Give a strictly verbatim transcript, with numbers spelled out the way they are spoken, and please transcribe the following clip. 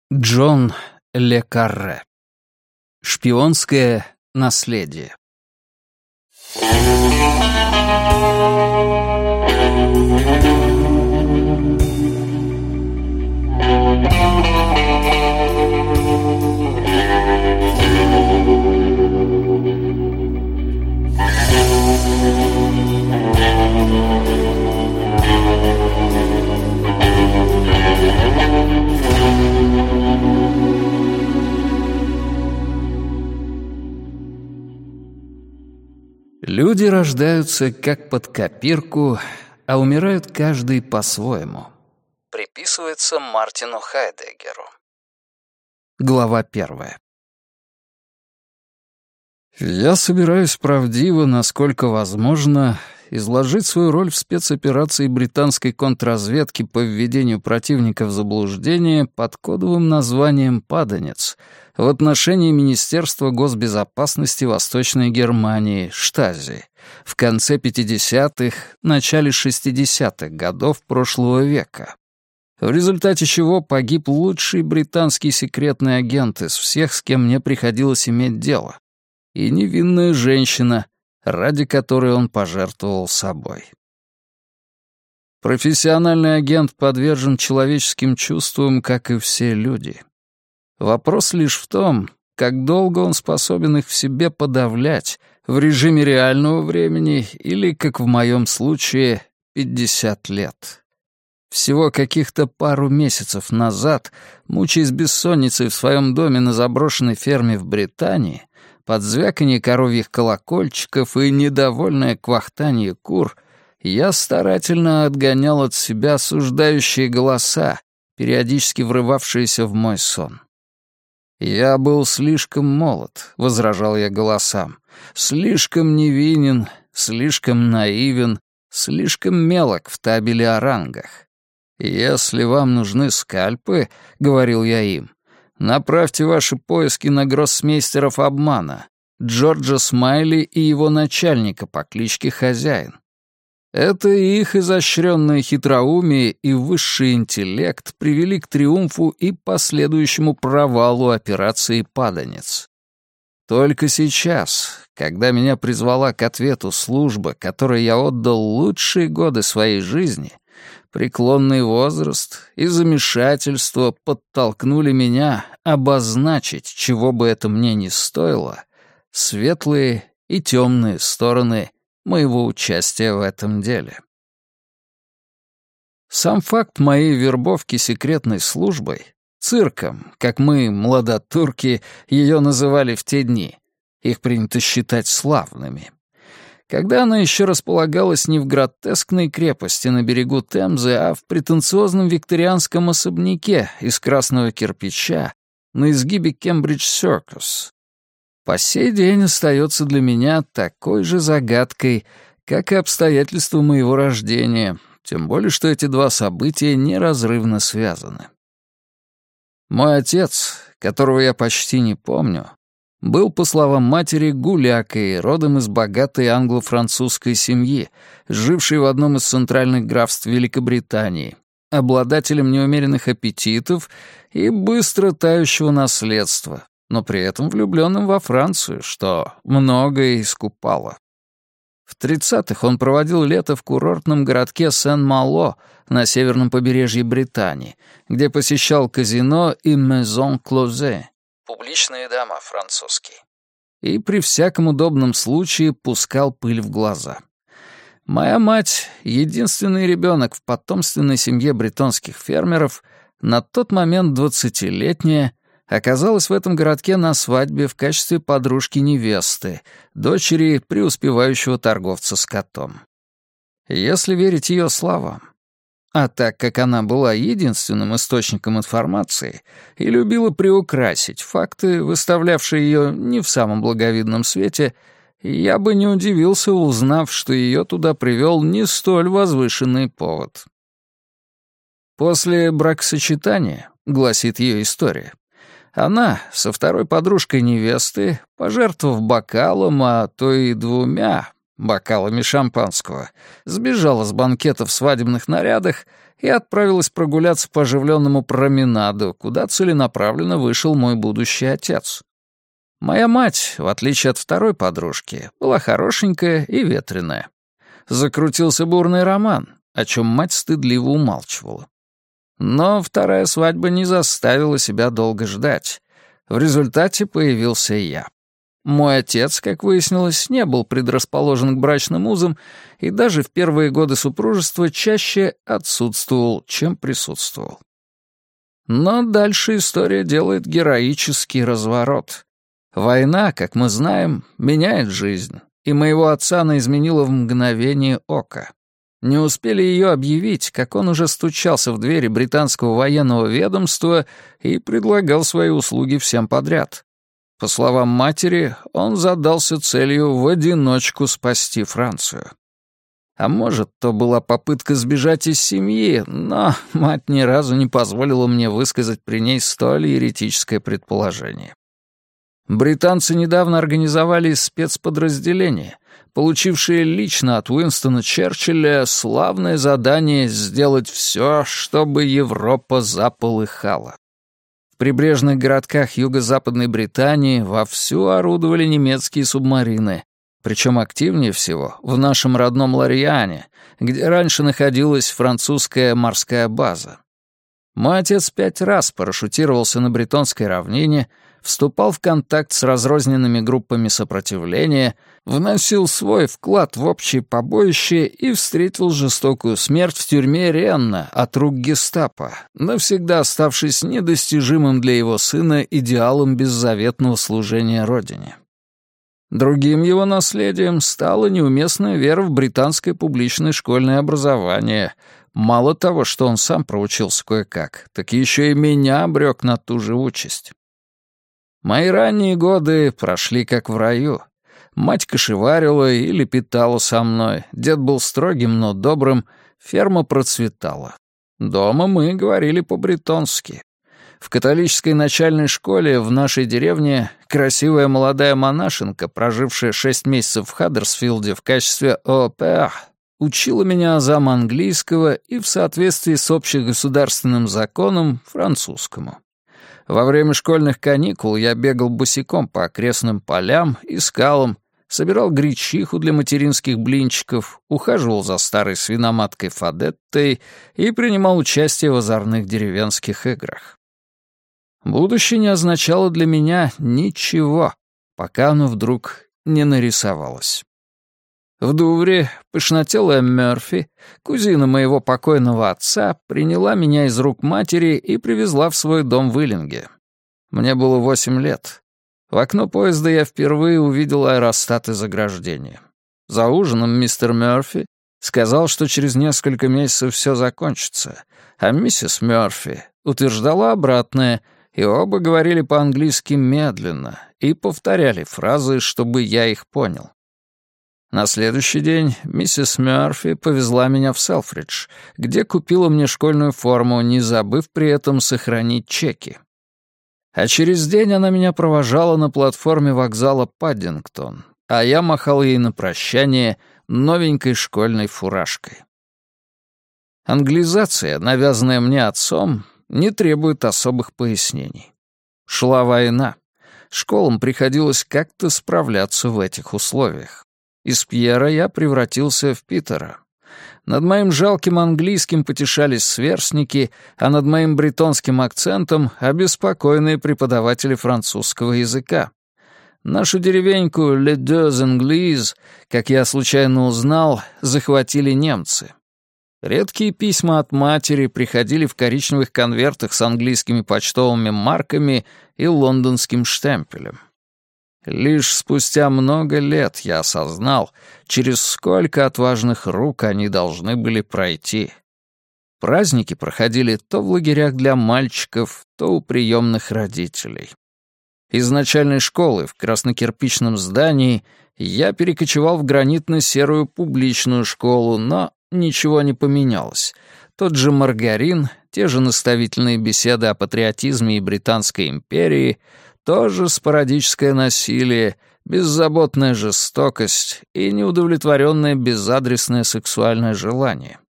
Джон ле Карре. Шпионское наследие. Люди рождаются как под копирку, а умирают каждый по-своему. Приписывается Мартину Хайдеггеру. Глава первая. Я собираюсь правдиво, насколько возможно, изложить свою роль в спецоперации британской контрразведки по введению противника в заблуждение под кодовым названием «Паданец» в отношении Министерства госбезопасности Восточной Германии, Штази, в конце пятидесятых, начале шестидесятых годов прошлого века, в результате чего погиб лучший британский секретный агент из всех, с кем мне приходилось иметь дело, и невинная женщина, ради которой он пожертвовал собой. Профессиональный агент подвержен человеческим чувствам, как и все люди. Вопрос лишь в том, как долго он способен их в себе подавлять в режиме реального времени или, как в моем случае, пятьдесят лет. Всего каких-то пару месяцев назад, мучаясь бессонницей в своем доме на заброшенной ферме в Британии, под звяканье коровьих колокольчиков и недовольное квахтанье кур, я старательно отгонял от себя осуждающие голоса, периодически врывавшиеся в мой сон. «Я был слишком молод», — возражал я голосам, «слишком невинен, слишком наивен, слишком мелок в табеле о рангах. Если вам нужны скальпы, — говорил я им, — направьте ваши поиски на гроссмейстеров обмана, Джорджа Смайли и его начальника по кличке Хозяин. Это их изощренное хитроумие и высший интеллект привели к триумфу и последующему провалу операции «Паданец». Только сейчас, когда меня призвала к ответу служба, которой я отдал лучшие годы своей жизни, преклонный возраст и замешательство подтолкнули меня обозначить, чего бы это мне ни стоило, светлые и темные стороны моего участия в этом деле. Сам факт моей вербовки секретной службой, цирком, как мы, младотурки, ее называли в те дни, их принято считать славными, когда она еще располагалась не в гротескной крепости на берегу Темзы, а в претенциозном викторианском особняке из красного кирпича на изгибе Кембридж-Сёркус, по сей день остается для меня такой же загадкой, как и обстоятельства моего рождения, тем более что эти два события неразрывно связаны. Мой отец, которого я почти не помню, был, по словам матери, гулякой, родом из богатой англо-французской семьи, жившей в одном из центральных графств Великобритании, обладателем неумеренных аппетитов и быстро тающего наследства, но при этом влюбленным во Францию, что многое искупало. В тридцатых он проводил лето в курортном городке Сен-Мало на северном побережье Британии, где посещал казино и Maison Closée, публичные дома французские, и при всяком удобном случае пускал пыль в глаза. Моя мать, единственный ребенок в потомственной семье бретонских фермеров, на тот момент двадцатилетняя, оказалась в этом городке на свадьбе в качестве подружки-невесты, дочери преуспевающего торговца скотом. Если верить ее словам, а так как она была единственным источником информации и любила приукрасить факты, выставлявшие ее не в самом благовидном свете, я бы не удивился, узнав, что ее туда привел не столь возвышенный повод. После бракосочетания, гласит ее история, она со второй подружкой невесты, пожертвовав бокалом, а то и двумя бокалами шампанского, сбежала с банкета в свадебных нарядах и отправилась прогуляться по оживленному променаду, куда целенаправленно вышел мой будущий отец. Моя мать, в отличие от второй подружки, была хорошенькая и ветреная. Закрутился бурный роман, о чем мать стыдливо умалчивала. Но вторая свадьба не заставила себя долго ждать. В результате появился я. Мой отец, как выяснилось, не был предрасположен к брачным узам и даже в первые годы супружества чаще отсутствовал, чем присутствовал. Но дальше история делает героический разворот. Война, как мы знаем, меняет жизнь, и моего отца она изменила в мгновение ока. Не успели ее объявить, как он уже стучался в двери британского военного ведомства и предлагал свои услуги всем подряд. По словам матери, он задался целью в одиночку спасти Францию. А может, то была попытка сбежать из семьи, но мать ни разу не позволила мне высказать при ней столь еретическое предположение. Британцы недавно организовали спецподразделение, получившее лично от Уинстона Черчилля славное задание сделать все, чтобы Европа заполыхала. В прибрежных городках юго-западной Британии вовсю орудовали немецкие субмарины, причем активнее всего в нашем родном Лориане, где раньше находилась французская морская база. Мой отец пять раз парашютировался на Бретонской равнине, вступал в контакт с разрозненными группами сопротивления, вносил свой вклад в общее побоище и встретил жестокую смерть в тюрьме Ренна от рук гестапо, навсегда оставшись недостижимым для его сына идеалом беззаветного служения Родине. Другим его наследием стала неуместная вера в британское публичное школьное образование. Мало того, что он сам проучился кое-как, так еще и меня обрек на ту же участь. Мои ранние годы прошли как в раю. Мать кошеварила и лепетала со мной, дед был строгим, но добрым, ферма процветала. Дома мы говорили по-бретонски. В католической начальной школе в нашей деревне красивая молодая монашенка, прожившая шесть месяцев в Хаддерсфилде в качестве au-pair, учила меня азам английского и в соответствии с общегосударственным законом французскому. Во время школьных каникул я бегал босиком по окрестным полям и скалам, собирал гречиху для материнских блинчиков, ухаживал за старой свиноматкой Фадеттой и принимал участие в озорных деревенских играх. Будущее не означало для меня ничего, пока оно вдруг не нарисовалось. В Дувре пышнотелая Мёрфи, кузина моего покойного отца, приняла меня из рук матери и привезла в свой дом в Иллинге. Мне было восемь лет. В окно поезда я впервые увидел аэростат из ограждения. За ужином мистер Мёрфи сказал, что через несколько месяцев все закончится, а миссис Мёрфи утверждала обратное, и оба говорили по-английски медленно и повторяли фразы, чтобы я их понял. На следующий день миссис Мёрфи повезла меня в Селфридж, где купила мне школьную форму, не забыв при этом сохранить чеки. А через день она меня провожала на платформе вокзала Паддингтон, а я махал ей на прощание новенькой школьной фуражкой. Англизация, навязанная мне отцом, не требует особых пояснений. Шла война. Школам приходилось как-то справляться в этих условиях. Из Пьера я превратился в Питера. Над моим жалким английским потешались сверстники, а над моим бретонским акцентом — обеспокоенные преподаватели французского языка. Нашу деревеньку «Les Deux Anglaises», как я случайно узнал, захватили немцы. Редкие письма от матери приходили в коричневых конвертах с английскими почтовыми марками и лондонским штемпелем. Лишь спустя много лет я осознал, через сколько отважных рук они должны были пройти. Праздники проходили то в лагерях для мальчиков, то у приемных родителей. Из начальной школы в краснокирпичном здании я перекочевал в гранитно-серую публичную школу, но ничего не поменялось. Тот же маргарин, те же наставительные беседы о патриотизме и Британской империи, тоже спорадическое насилие, беззаботная жестокость и неудовлетворенное безадресное сексуальное желание.